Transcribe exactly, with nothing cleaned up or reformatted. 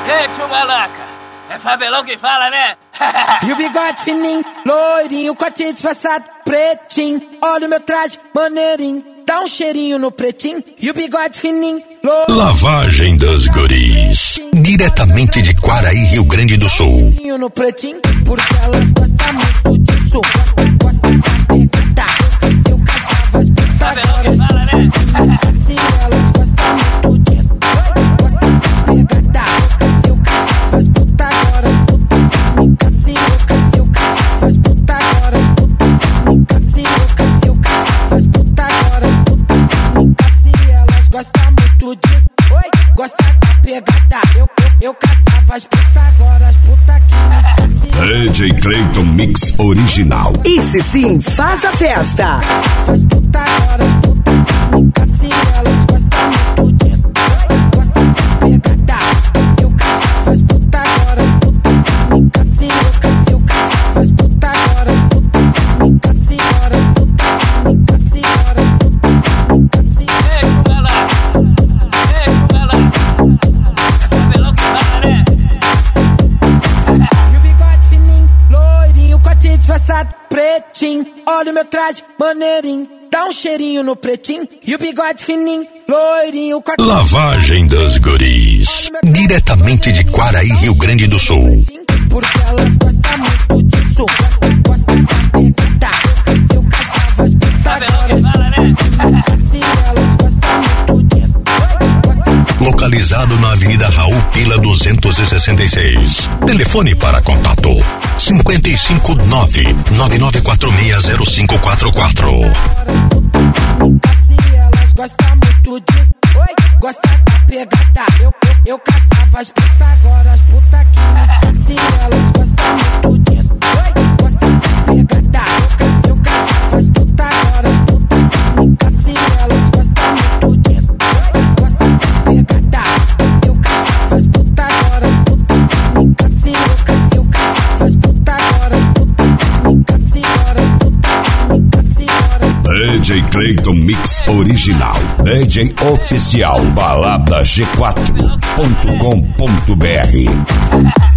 Ei, tio Malaca, é Fabelão que fala, né? E o bigode fininho, loirinho, corte disfarçado, pretinho. Olha o meu traje, maneirinho, dá um cheirinho no pretinho. E o bigode fininho, loirinho. Lavagem das Guris, diretamente de Quaraí, Rio Grande do Sul. No pretinho, porque elas gostam muito disso. Gostam da pegada, eu caçava as putadoras. Se elas gostam muito disso, gostam da pegada, eu caçava as putadoras. Se eu caçava as putadoras, se eu caçava as putadoras. Se elas gostam muito disso, gostam da pegada, eu, eu, eu caçava as putadoras, puta que D J Clayton Mix Original. Esse sim, faz a festa. Faz puta hora, puta, se elas gostam muito disso, gostam da pegada, eu caçava as puta hora, puta, se eu caçava as puta hora, puta, se hora, puta, se hora, puta, se hora. Ei, Cugala, ei, Cugala, é Fabelão que fala, né? Disfarçado, pretinho, olha o meu traje, maneirinho, dá um cheirinho no pretinho. E o bigode fininho, loirinho, corte... Lavagem das Guris, diretamente de Quaraí, Rio Grande do Sul. Porque elas gostam muito disso, gostam da pegada, eu caçava as putadoras. Se elas gostam muito disso, localizado na Avenida Raul Pila duzentos e sessenta e seis. Telefone para contato cinco cinco nove, nove nove quatro seis zero cinco quatro quatro. Se elas gostam muito disso, gostam da pegada, eu, eu, eu caçava as puta agora, as puta que se elas gostam muito disso, gostam da pegada, eu caçava as puta agora, as puta se elas gostam muito disso, gostam da pegada, eu caçava as puta agora, as puta se eu caçava as puta agora, as puta se hora, puta se hora. D J Clayton Mix Original, D J Oficial, balada g quatro ponto com ponto b r.